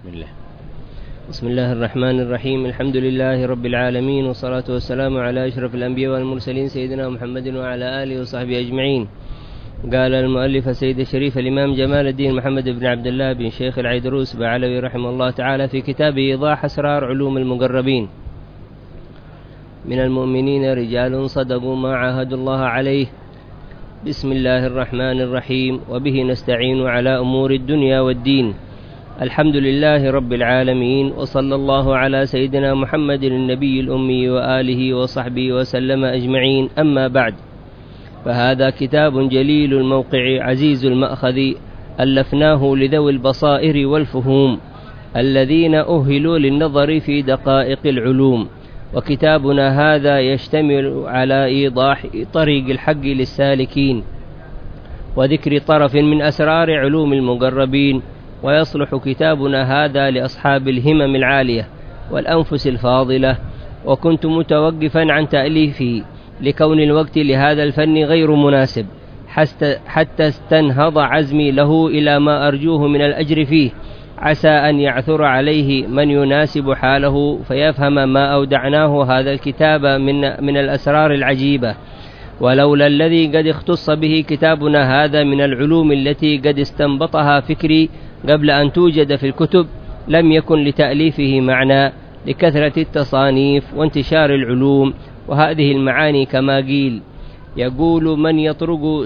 بسم الله. بسم الله الرحمن الرحيم. الحمد لله رب العالمين، والصلاة والسلام على أشرف الأنبياء والمرسلين سيدنا محمد وعلى آله وصحبه أجمعين. قال المؤلف سيد الشريف الإمام جمال الدين محمد بن عبد الله بن شيخ العيدروس بعلوي رحمه الله تعالى في كتابه إيضاح أسرار علوم المقربين: من المؤمنين رجال صدقوا ما عاهدوا الله عليه. بسم الله الرحمن الرحيم، وبه نستعين على أمور الدنيا والدين. الحمد لله رب العالمين، وصلى الله على سيدنا محمد النبي الأمي وآله وصحبه وسلم أجمعين. أما بعد، فهذا كتاب جليل الموقع عزيز المأخذ، ألفناه لذوي البصائر والفهوم الذين أهلوا للنظر في دقائق العلوم. وكتابنا هذا يشتمل على إيضاح طريق الحق للسالكين وذكر طرف من أسرار علوم المقربين. ويصلح كتابنا هذا لأصحاب الهمم العالية والأنفس الفاضلة. وكنت متوقفا عن تأليفه لكون الوقت لهذا الفن غير مناسب، حتى استنهض عزمي له إلى ما أرجوه من الأجر فيه، عسى أن يعثر عليه من يناسب حاله فيفهم ما أودعناه هذا الكتاب من الأسرار العجيبة. ولولا الذي قد اختص به كتابنا هذا من العلوم التي قد استنبطها فكري قبل أن توجد في الكتب لم يكن لتأليفه معنى، لكثرة التصانيف وانتشار العلوم. وهذه المعاني كما قيل يقول من يطرق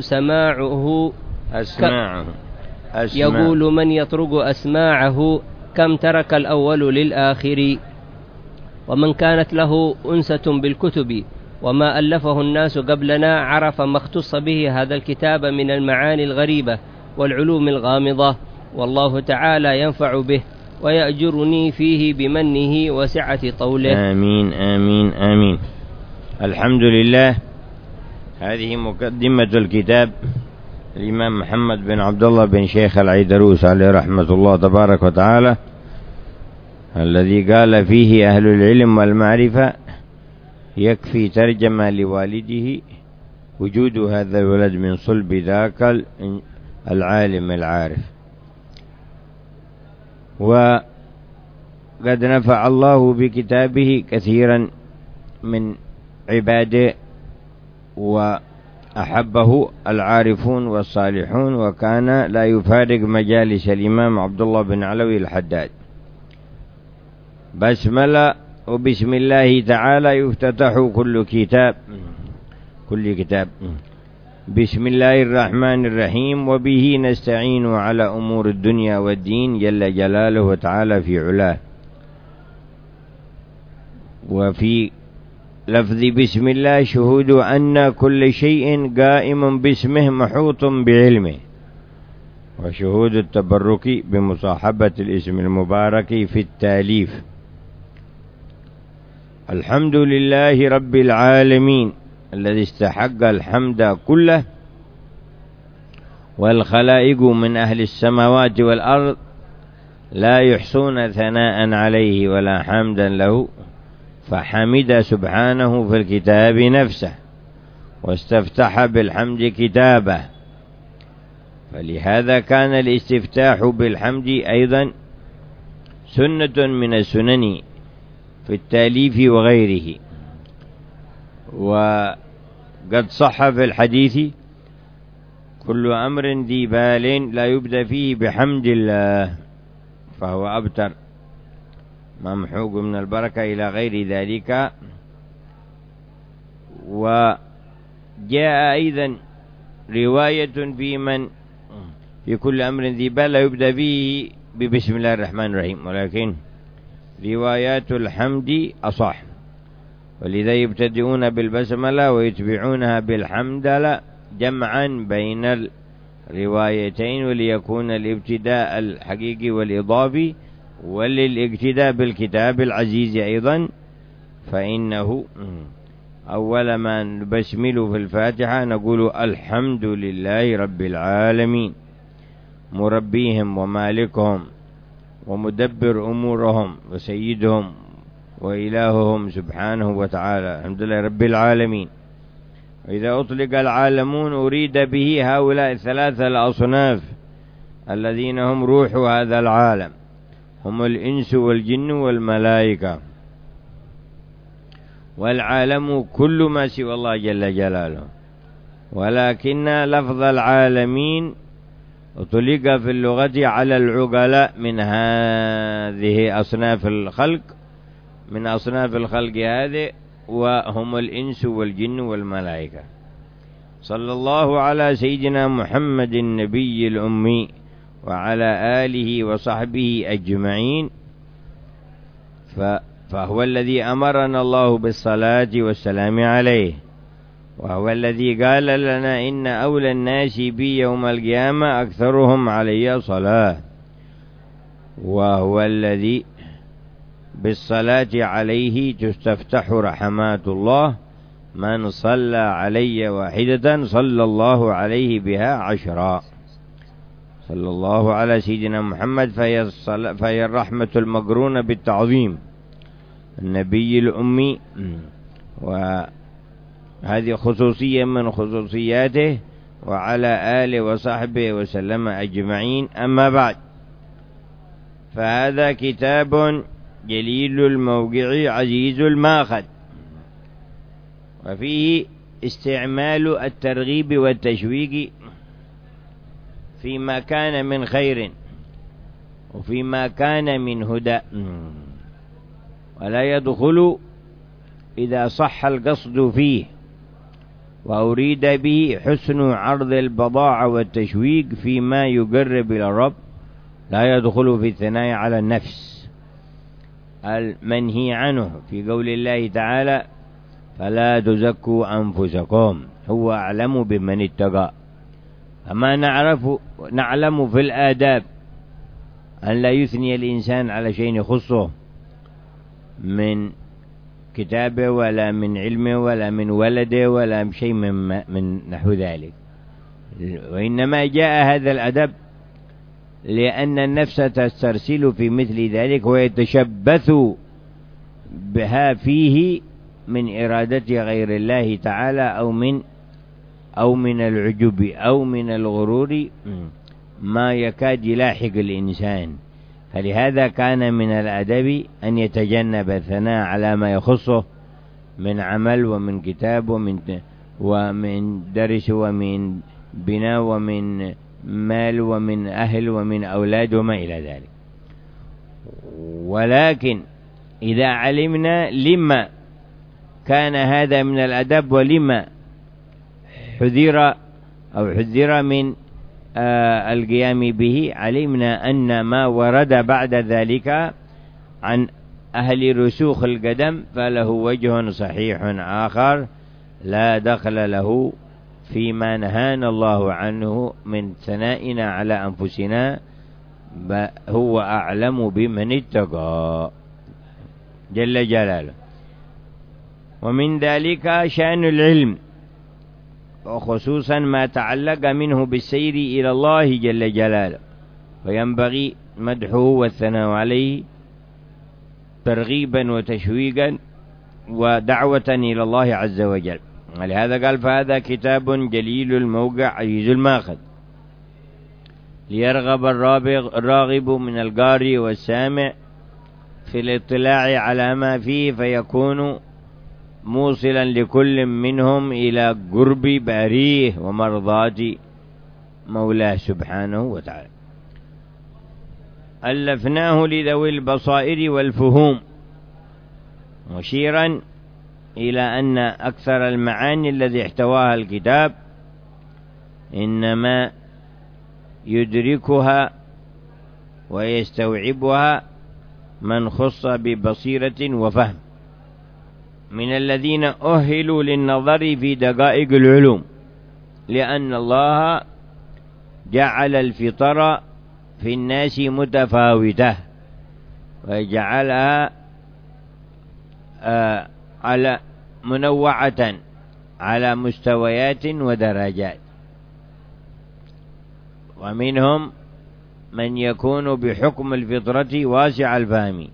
أسماعه كم ترك الأول للآخر. ومن كانت له أنسة بالكتب وما ألفه الناس قبلنا عرف ما اختص به هذا الكتاب من المعاني الغريبة والعلوم الغامضة، والله تعالى ينفع به ويأجرني فيه بمنه وسعة طوله. آمين آمين آمين. الحمد لله. هذه مقدمة الكتاب الإمام محمد بن عبد الله بن شيخ العيدروس عليه رحمة الله تبارك وتعالى، الذي قال فيه أهل العلم والمعرفة يكفي ترجمة لوالده وجود هذا الولد من صلب ذاك العالم العارف. وقد نفع الله بكتابه كثيرا من عباده وأحبه العارفون والصالحون، وكان لا يفارق مجالس الإمام عبد الله بن علوي الحداد. بسملة وبسم الله تعالى يفتتح كل كتاب. بسم الله الرحمن الرحيم، وبه نستعين على أمور الدنيا والدين، جل جلاله وتعالى في علاه. وفي لفظ بسم الله شهود أن كل شيء قائم باسمه محوط بعلمه، وشهود التبرك بمصاحبة الاسم المبارك في التاليف. الحمد لله رب العالمين الذي استحق الحمد كله، والخلائق من أهل السماوات والأرض لا يحصون ثناء عليه ولا حمدا له، فحمد سبحانه في الكتاب نفسه واستفتح بالحمد كتابه. فلهذا كان الاستفتاح بالحمد أيضا سنة من السنن في التاليف وغيره. وقد صح في الحديث كل أمر ذي بال لا يبدأ فيه بحمد الله فهو أبتر ممحوق من البركة إلى غير ذلك. وجاء أيضا رواية في كل أمر ذي بال لا يبدأ فيه ببسم الله الرحمن الرحيم، ولكن روايات الحمد أصح، ولذا يبتدئون بالبسملة ويتبعونها بالحمد جمعا بين الروايتين، وليكون الابتداء الحقيقي والإضافي، وللاقتداء بالكتاب العزيز أيضا. فإنه أول ما نبسمل في الفاتحة نقول الحمد لله رب العالمين مربيهم ومالكهم ومدبر أمورهم وسيدهم وإلههم سبحانه وتعالى، الحمد لله رب العالمين. وإذا أطلق العالمون أريد به هؤلاء الثلاثة الأصناف الذين هم روح هذا العالم، هم الإنس والجن والملائكة، والعالم كل ما سوى الله جل جلاله، ولكن لفظ العالمين أطلق في اللغة على العقلاء من هذه أصناف الخلق، من أصناف الخلق هذه، وهم الإنس والجن والملائكة. صلى الله على سيدنا محمد النبي الأمي وعلى آله وصحبه أجمعين، فهو الذي أمرنا الله بالصلاة والسلام عليه، وهو الذي قال لنا إن أولى الناس بي يوم القيامة أكثرهم علي صلاة، وهو الذي بالصلاة عليه تستفتح رحمات الله، من صلى علي واحدة صلى الله عليه بها 10. صلى الله على سيدنا محمد، فهي الرحمة المقرونة بالتعظيم، النبي الأمي، وهذه خصوصية من خصوصياته، وعلى آله وصحبه وسلم أجمعين. أما بعد، فهذا كتاب جليل الموقع عزيز الماخذ، وفيه استعمال الترغيب والتشويق فيما كان من خير وفيما كان من هدى، ولا يدخل إذا صح القصد فيه وأريد به حسن عرض البضاعة والتشويق فيما يقرب إلى الرب، لا يدخل في الثناء على النفس المنهي عنه في قول الله تعالى: فلا تزكوا أنفسكم هو أعلم بمن اتقى. أما نعلم في الآداب أن لا يثني الإنسان على شيء يخصه من كتابه ولا من علمه ولا من ولده ولا شيء من نحو ذلك، وإنما جاء هذا الأدب لأن النفس تسترسل في مثل ذلك ويتشبث بها فيه من إرادة غير الله تعالى، أو من العجب أو من الغرور ما يكاد يلاحق الإنسان. فلهذا كان من الأدب أن يتجنب الثناء على ما يخصه من عمل ومن كتاب ومن درس ومن بناء ومن مال ومن أهل ومن أولاد وما إلى ذلك. ولكن إذا علمنا لما كان هذا من الأدب ولما حذر من القيام به، علمنا أن ما ورد بعد ذلك عن أهل رسوخ القدم فله وجه صحيح آخر لا دخل له فيما نهانا الله عنه من ثنائنا على أنفسنا، هو أعلم بمن اتقى جل جلاله. ومن ذلك شأن العلم، وخصوصا ما تعلق منه بالسير إلى الله جل جلاله، وينبغي مدحه والثناء عليه ترغيبا وتشويقا ودعوة إلى الله عز وجل. ولهذا قال: فهذا كتاب جليل الموقع عزيز الماخذ، ليرغب الراغب من القارئ والسامع في الاطلاع على ما فيه، فيكون موصلا لكل منهم إلى قرب باريه ومرضاة مولاه سبحانه وتعالى. ألفناه لذوي البصائر والفهوم، مشيرا إلى أن أكثر المعاني الذي احتواها الكتاب إنما يدركها ويستوعبها من خص ببصيرة وفهم من الذين أهلوا للنظر في دقائق العلوم، لأن الله جعل الفطر في الناس متفاوتة وجعلها على منوعة على مستويات ودرجات، ومنهم من يكون بحكم الفطرة واسع الفهم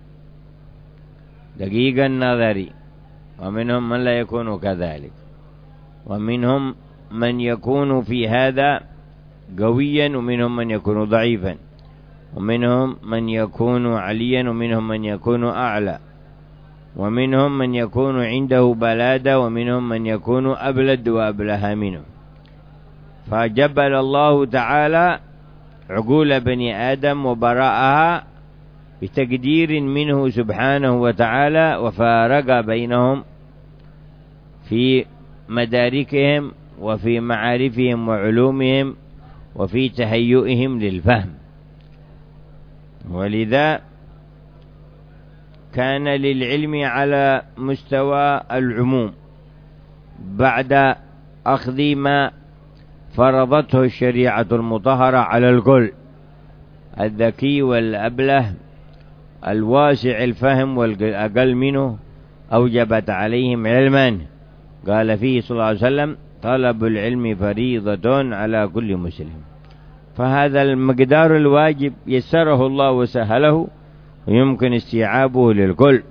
دقيق النظر، ومنهم من لا يكون كذلك، ومنهم من يكون في هذا قويا ومنهم من يكون ضعيفا، ومنهم من يكون عليا ومنهم من يكون أعلى، ومنهم من يكون عنده بلادة ومنهم من يكون أبلد وأبلها منه. فجبل الله تعالى عقول بني آدم وبراءها بتقدير منه سبحانه وتعالى، وفارق بينهم في مداركهم وفي معارفهم وعلومهم وفي تهيئهم للفهم. ولذا كان للعلم على مستوى العموم بعد أخذ ما فرضته الشريعة المطهرة على الكل، الذكي والأبله الواسع الفهم والأقل منه أوجبت عليهم علما. قال فيه صلى الله عليه وسلم: طلب العلم فريضة على كل مسلم. فهذا المقدار الواجب يسره الله وسهله ويمكن استيعابه للكل.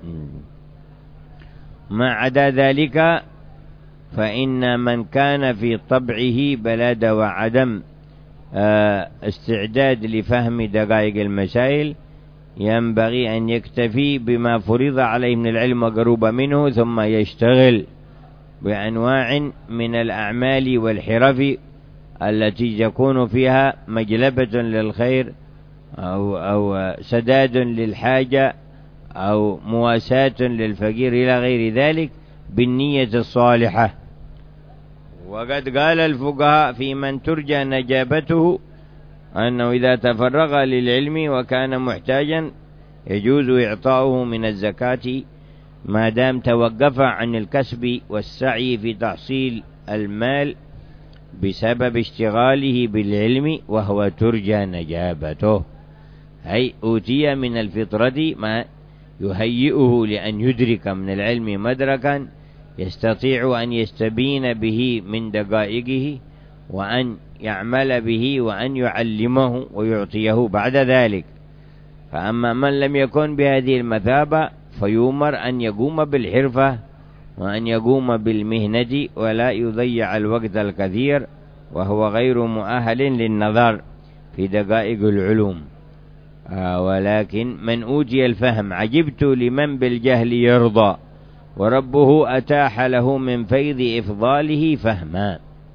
ما عدا ذلك فإن من كان في طبعه بلادة وعدم استعداد لفهم دقائق المسائل ينبغي أن يكتفي بما فرض عليه من العلم وقرب منه، ثم يشتغل بأنواع من الأعمال والحرف التي يكون فيها مجلبة للخير أو سداد للحاجة أو مواساة للفقير إلى غير ذلك بالنية الصالحة. وقد قال الفقهاء في من ترجى نجابته أنه إذا تفرغ للعلم وكان محتاجا يجوز إعطاؤه من الزكاة ما دام توقف عن الكسب والسعي في تحصيل المال بسبب اشتغاله بالعلم وهو ترجى نجابته، أي أوتي من الفطرة ما يهيئه لأن يدرك من العلم مدركا يستطيع أن يستبين به من دقائقه وأن يعمل به وأن يعلمه ويعطيه بعد ذلك. فأما من لم يكن بهذه المثابة فيؤمر أن يقوم بالحرفة وأن يقوم بالمهنة ولا يضيع الوقت الكثير وهو غير مؤهل للنظر في دقائق العلوم. ولكن من أوتي الفهم عجبت لمن بالجهل يرضى وربه أتاح له من فيض إفضاله فهما.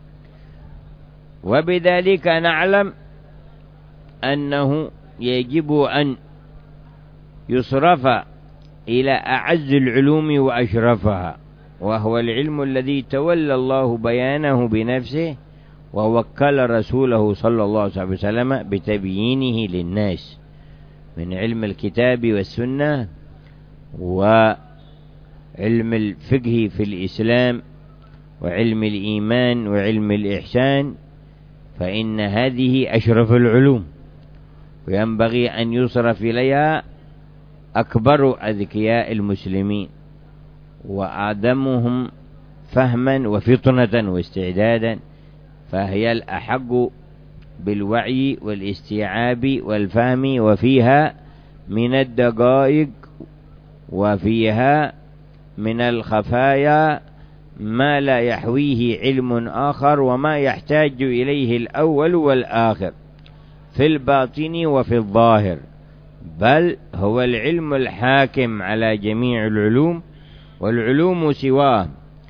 وبذلك نعلم أنه يجب أن يصرف إلى أعز العلوم وأشرفها، وهو العلم الذي تولى الله بيانه بنفسه ووكل رسوله صلى الله عليه وسلم بتبيينه للناس من علم الكتاب والسنة وعلم الفقه في الإسلام وعلم الإيمان وعلم الإحسان، فإن هذه أشرف العلوم وينبغي أن يصرف إليها أكبر أذكياء المسلمين وأعدمهم فهما وفطنة واستعدادا، فهي الأحق بالوعي والاستيعاب والفهم، وفيها من الدقائق وفيها من الخفايا ما لا يحويه علم آخر وما يحتاج إليه الأول والآخر في الباطن وفي الظاهر، بل هو العلم الحاكم على جميع العلوم، والعلوم سواه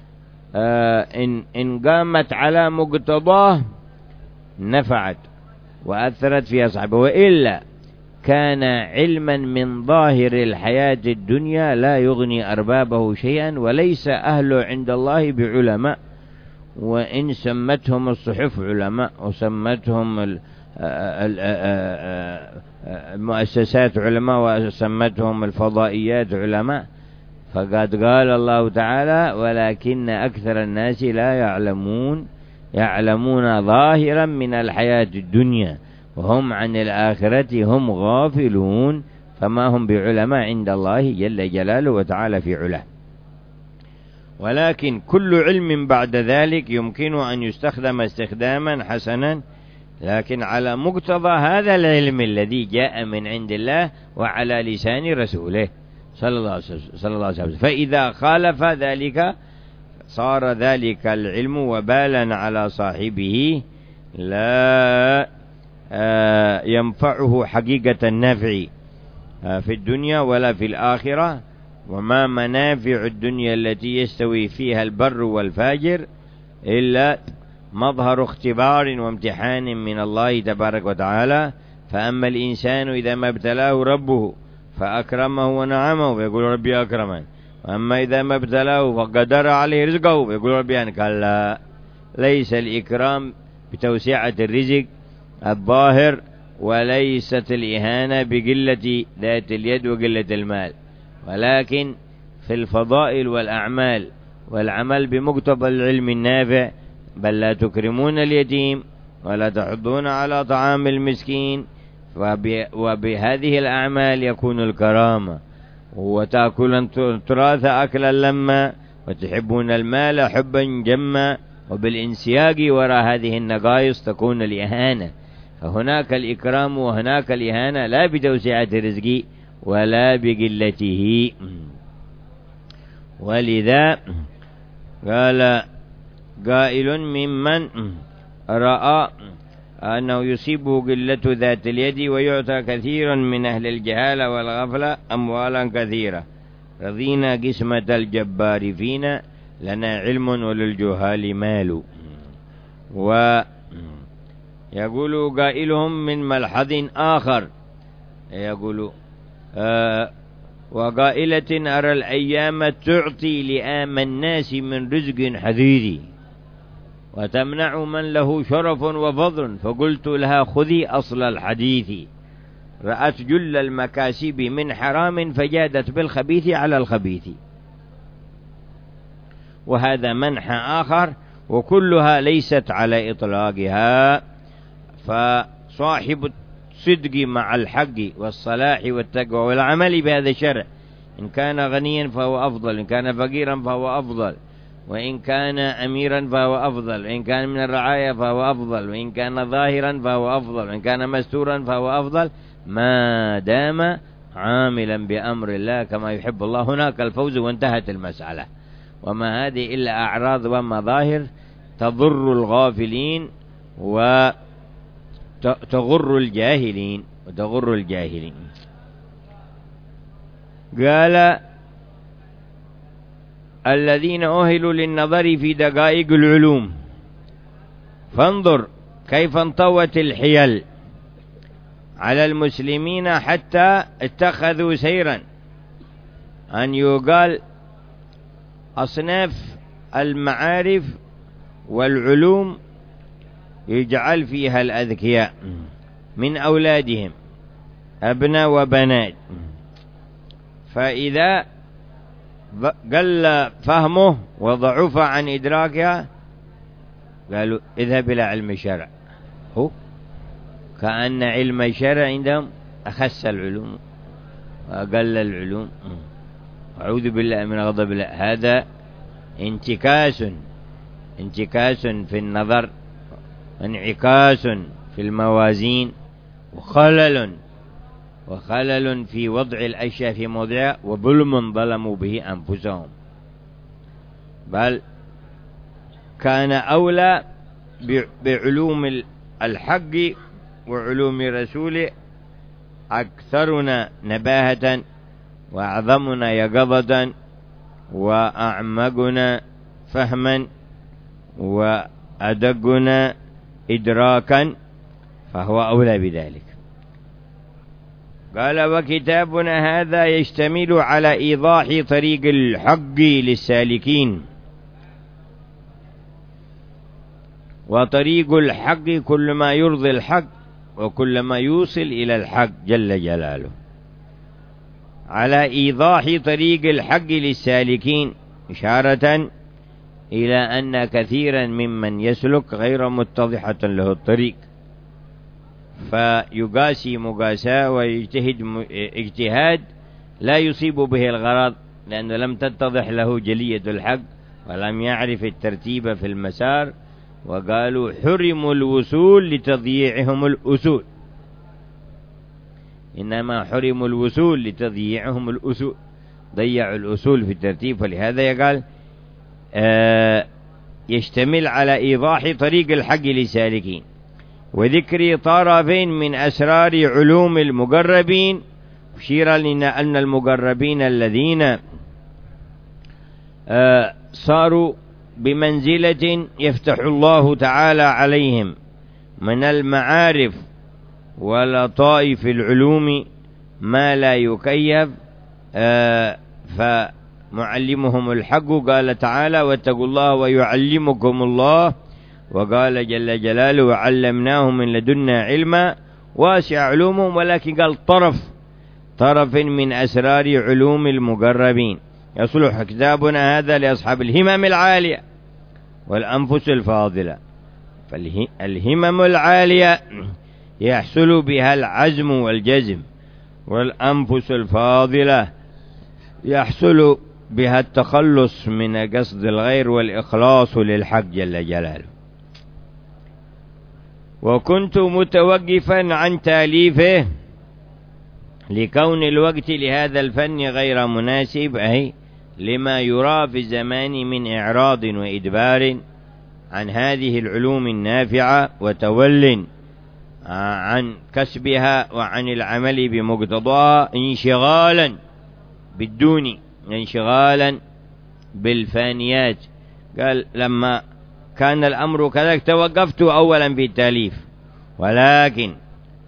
إن قامت على مقتضاه نفعت وأثرت في أصحابه، وإلا كان علما من ظاهر الحياة الدنيا لا يغني أربابه شيئا وليس أهله عند الله بعلماء، وإن سمتهم الصحف علماء وسمتهم المؤسسات علماء وسمتهم الفضائيات علماء، فقد قال الله تعالى: ولكن أكثر الناس لا يعلمون ظاهرا من الحياة الدنيا وهم عن الآخرة هم غافلون، فما هم بعلماء عند الله جل جلاله وتعالى في علاه. ولكن كل علم بعد ذلك يمكن أن يستخدم استخداما حسنا، لكن على مقتضى هذا العلم الذي جاء من عند الله وعلى لسان رسوله صلى الله عليه وسلم. فإذا خالف ذلك صار ذلك العلم وبالا على صاحبه لا ينفعه حقيقة النفع في الدنيا ولا في الآخرة. وما منافع الدنيا التي يستوي فيها البر والفاجر إلا مظهر اختبار وامتحان من الله تبارك وتعالى. فأما الإنسان إذا ما ابتلاه ربه فأكرمه ونعمه فيقول ربي أكرمن، وأما إذا ما ابتلاه فقدر عليه رزقه فيقول ربي أنك. لا، ليس الإكرام بتوسعة الرزق الظاهر، وليست الإهانة بقلة ذات اليد وقلة المال، ولكن في الفضائل والأعمال والعمل بمقتضى العلم النافع. بل لا تكرمون اليتيم ولا تحضون على طعام المسكين، وبهذه الأعمال يكون الكرامة. وتأكلون التراث أكلا لما وتحبون المال حبا جما، وبالانسياق وراء هذه النقائص تكون الإهانة. فهناك الإكرام وهناك الإهانة، لا بتوسعة الرزق ولا بقلته. ولذا قال قائل ممن رأى أنه يصيبه قلة ذات اليد ويعطى كثيرا من أهل الجهالة والغفلة أموالا كثيرة، رضينا قسمة الجبار فينا، لنا علم وللجهال مال. ويقول قائلهم من ملحظ آخر، يقول وقائلة أرى الأيام تعطي لآم الناس من رزق حديدي وتمنع من له شرف وفضل، فقلت لها خذي أصل الحديث. رأت جل المكاسب من حرام فجادت بالخبيث على الخبيث. وهذا منح آخر، وكلها ليست على إطلاقها. فصاحب الصدق مع الحق والصلاح والتقوى والعمل بهذا الشرع، إن كان غنيا فهو أفضل، إن كان فقيرا فهو أفضل، وإن كان أميرا فهو أفضل، وإن كان من الرعايا فهو أفضل، وإن كان ظاهرا فهو أفضل، وإن كان مستورا فهو أفضل، ما دام عاملا بأمر الله كما يحب الله. هناك الفوز وانتهت المسألة. وما هذه إلا أعراض ومظاهر تضر الغافلين وتغر الجاهلين وتغر الجاهلين. قال الذين أهلوا للنظر في دقائق العلوم، فانظر كيف انطوت الحيل على المسلمين حتى اتخذوا سيرا أن يقال أصناف المعارف والعلوم يجعل فيها الأذكياء من أولادهم أبناء وبنات، فإذا قل فهمه وضعف عن إدراكها قالوا اذهب إلى علم الشرع. هو كأن علم الشرع عندهم أخس العلوم وأقل العلوم. أعوذ بالله من غضب الله. هذا انتكاس في النظر، انعكاس في الموازين، وخلل في وضع الأشياء في موضعها، وظلم ظلموا به أنفسهم. بل كان أولى بعلوم الحق وعلوم رسوله أكثرنا نباهة وأعظمنا يقظة وأعمقنا فهما وأدقنا إدراكا، فهو أولى بذلك. قال وكتابنا هذا يشتمل على إيضاح طريق الحق للسالكين. وطريق الحق كل ما يرضي الحق وكل ما يوصل إلى الحق جل جلاله. على إيضاح طريق الحق للسالكين، إشارة إلى أن كثيرا ممن يسلك غير متضحة له الطريق، فيقاسي مقاساة ويجتهد اجتهاد لا يصيب به الغرض، لأنه لم تتضح له جلية الحق ولم يعرف الترتيب في المسار. وقالوا حرموا الوصول لتضييعهم الأصول، إنما حرموا الوصول لتضييعهم الأصول، ضيعوا الأصول في الترتيب. فلهذا يقال يشتمل على إيضاح طريق الحق للسالكين. وذكر طرف من أسرار علوم المقربين، أشير لنا أن المقربين الذين صاروا بمنزلة يفتح الله تعالى عليهم من المعارف ولطائف العلوم ما لا يكيف، فمعلمهم الحق. قال تعالى: واتقوا الله ويعلمكم الله. وقال جل جلاله: وعلمناه من لدنا علما. واسع علومهم، ولكن قال طرف من أسرار علوم المقربين. يصلح كتابنا هذا لأصحاب الهمم العالية والأنفس الفاضلة. فالهمم العالية يحصل بها العزم والجزم، والأنفس الفاضلة يحصل بها التخلص من قصد الغير والإخلاص للحق جل جلاله. وكنت متوقفا عن تأليفه لكون الوقت لهذا الفن غير مناسب، أي لما يرى في الزمان من إعراض وإدبار عن هذه العلوم النافعة، وتول عن كسبها وعن العمل بمقتضاها، انشغالا بالفانيات. قال: لما كان الأمر كذلك توقفت أولا في التأليف، ولكن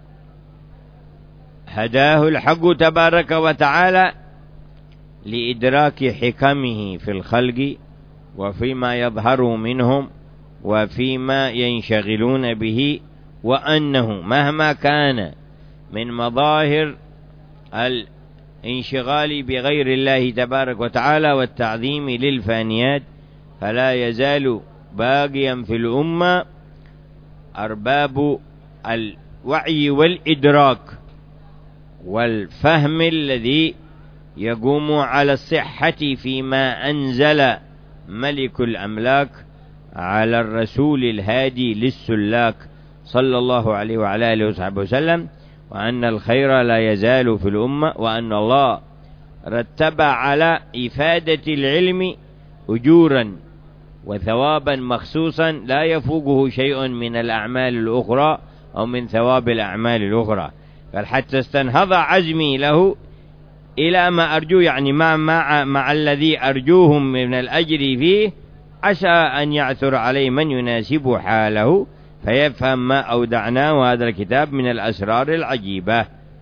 هداه الحق تبارك وتعالى لإدراك حكمه في الخلق وفيما يظهر منهم وفيما ينشغلون به، وأنه مهما كان من مظاهر الانشغال بغير الله تبارك وتعالى والتعظيم للفانيات، فلا يزال باقيا في الأمة أرباب الوعي والإدراك والفهم الذي يقوم على الصحة فيما أنزل ملك الأملاك على الرسول الهادي للسلاك صلى الله عليه وعلى آله وصحبه وسلم، وأن الخير لا يزال في الأمة، وأن الله رتب على إفادة العلم أجورا وثوابا مخصوصا لا يفوقه شيء من الأعمال الأخرى أو من ثواب الأعمال الأخرى. قال: حتى استنهض عزمي له إلى ما أرجو، يعني مع الذي أرجوهم من الأجر فيه، عسى أن يعثر عليه من يناسب حاله فيفهم ما أودعناه هذا الكتاب من الأسرار العجيبة.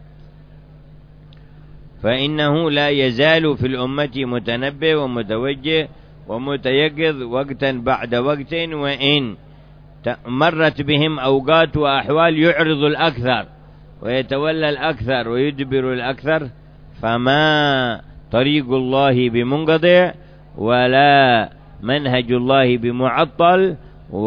فإنه لا يزال في الأمة متنبه ومتوجه ومتيقظ وقتا بعد وقت، وإن مرت بهم أوقات وأحوال يعرض الأكثر ويتولى الأكثر ويدبر الأكثر، فما طريق الله بمنقطع ولا منهج الله بمعطل،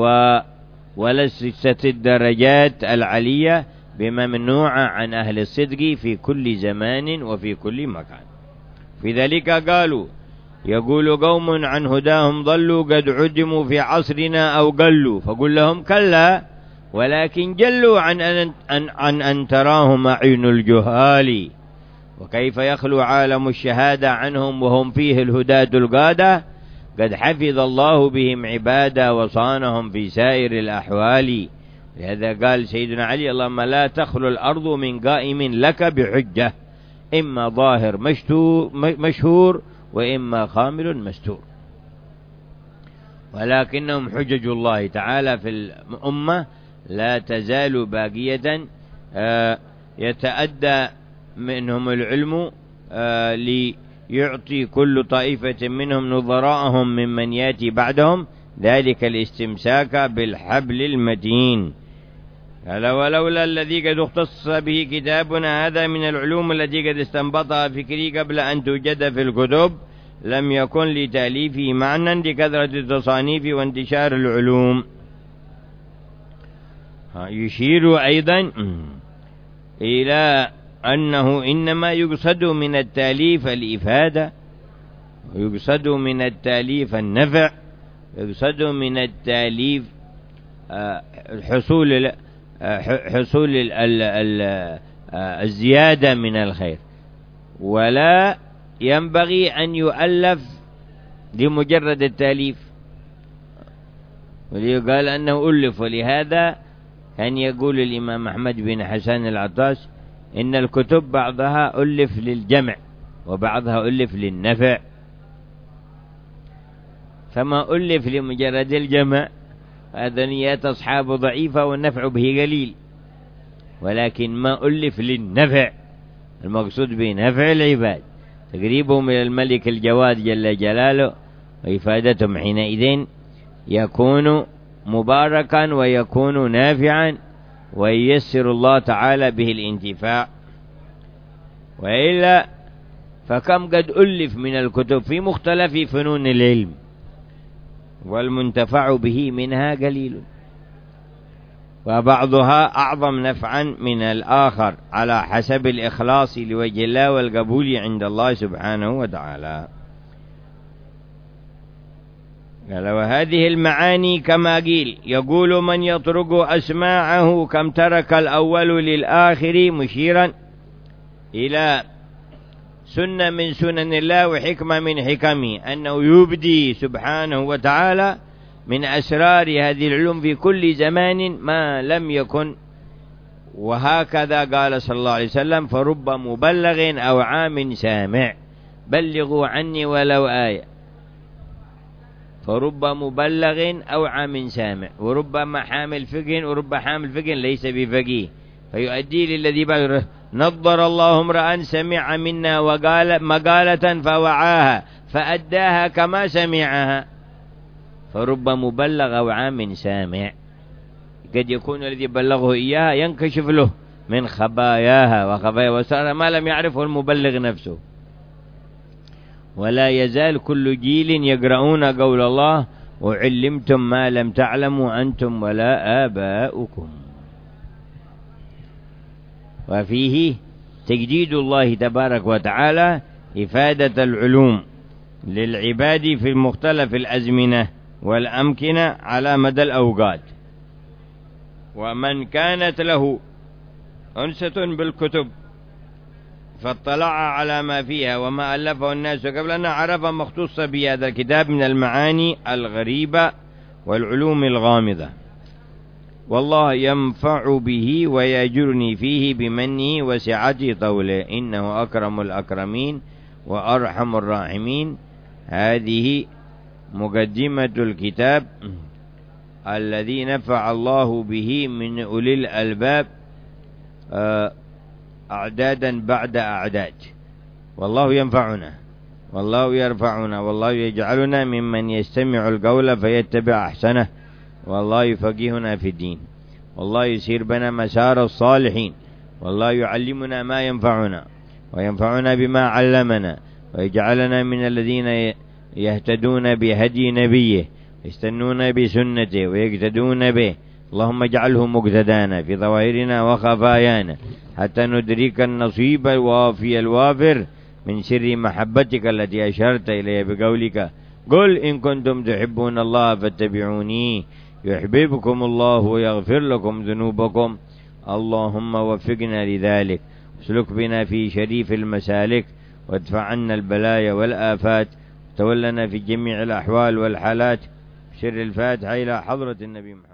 ولست الدرجات العلية بممنوعة عن أهل الصدق في كل زمان وفي كل مكان. في ذلك قالوا: يقول قوم عن هداهم ضلوا قد عدموا في عصرنا أو قلوا، فقل لهم: كلا ولكن جلوا عن أن تراهم أعين الجهال. وكيف يخلو عالم الشهادة عنهم وهم فيه الهداة القادة؟ قد حفظ الله بهم عبادة وصانهم في سائر الأحوال. لهذا قال سيدنا علي: اللهم لا تخلو الأرض من قائم لك بحجة، إما ظاهر مشهور وإما خامل مستور. ولكنهم حجج الله تعالى في الأمة لا تزال باقية، يتأدى منهم العلم ليعطي كل طائفة منهم نظراءهم ممن يأتي بعدهم ذلك الاستمساك بالحبل المتين. قال: ولولا الذي قد اختص به كتابنا هذا من العلوم التي قد استنبطها فكري قبل أن توجد في الكتب لم يكن لتأليفه معنى لكثرة التصانيف وانتشار العلوم. يشير أيضا إلى أنه إنما يقصد من التأليف الإفادة، ويقصد من التأليف النفع، يقصد من التأليف حصول الزيادة من الخير، ولا ينبغي أن يؤلف لمجرد التأليف، وليقال أنه ألف. ولهذا كان يقول الإمام أحمد بن حسن العطاس إن الكتب بعضها ألف للجمع وبعضها ألف للنفع، فما ألف لمجرد الجمع هذا نيات أصحابه ضعيفة والنفع به قليل، ولكن ما ألف للنفع المقصود بنفع العباد تقريبهم إلى الملك الجواد جل جلاله وإفادتهم حينئذ يكون مباركا ويكون نافعا وييسر الله تعالى به الانتفاع. وإلا فكم قد ألف من الكتب في مختلف فنون العلم والمنتفع به منها قليل، وبعضها أعظم نفعا من الآخر على حسب الإخلاص لوجه الله والقبول عند الله سبحانه وتعالى. قال وهذه المعاني كما قيل يقول من يطرق أسماعه كم ترك الأول للآخر، مشيرا إلى سنة من سنن الله وحكمة من حكمه أنه يبدي سبحانه وتعالى من أسرار هذه العلوم في كل زمان ما لم يكن. وهكذا قال صلى الله عليه وسلم فرب مبلغ أو عام سامع، بلغوا عني ولو آية. فرب مبلغ أو عام سامع، وربما حامل فقه ورب حامل فقه ليس بفقيه، فيؤدي للذي بعده نضر الله امرأ سمع منا وقال مقالة فوعاها فأداها كما سمعها. فرب مبلغ أو عام سامع، قد يكون الذي بلغه إياها ينكشف له من خباياها وخبايا وسار ما لم يعرفه المبلغ نفسه. ولا يزال كل جيل يقرؤون قول الله وعلمتم ما لم تعلموا أنتم ولا آباؤكم. وفيه تجديد الله تبارك وتعالى إفادة العلوم للعباد في مختلف الأزمنة والأمكنة على مدى الأوقات. ومن كانت له أنسة بالكتب فاطلع على ما فيها وما ألفه الناس قبلنا عرف ما اختص بهذا الكتاب من المعاني الغريبة والعلوم الغامضة، والله ينفع به ويجرني فيه بمنه وسعة طوله إنه أكرم الأكرمين وأرحم الراحمين. هذه مقدمة الكتاب الذي نفع الله به من أولي الألباب أعدادا بعد أعداد. والله ينفعنا والله يرفعنا والله يجعلنا ممن يستمع القول فيتبع أحسنه، والله يفقهنا في الدين، والله يسير بنا مسار الصالحين، والله يعلمنا ما ينفعنا وينفعنا بما علمنا، ويجعلنا من الذين يهتدون بهدي نبيه يستنون بسنته ويقتدون به. اللهم اجعله مقتدانا في ظواهرنا وخفايانا حتى ندرك النصيب الوافي الوافر من سر محبتك التي أشرت إليه بقولك قل إن كنتم تحبون الله فاتبعوني يحببكم الله ويغفر لكم ذنوبكم. اللهم وفقنا لذلك، اسلك بنا في شريف المسالك، وادفع عنا البلايا والآفات، تولنا في جميع الأحوال والحالات. سر الفاتحة إلى حضرة النبي محمد.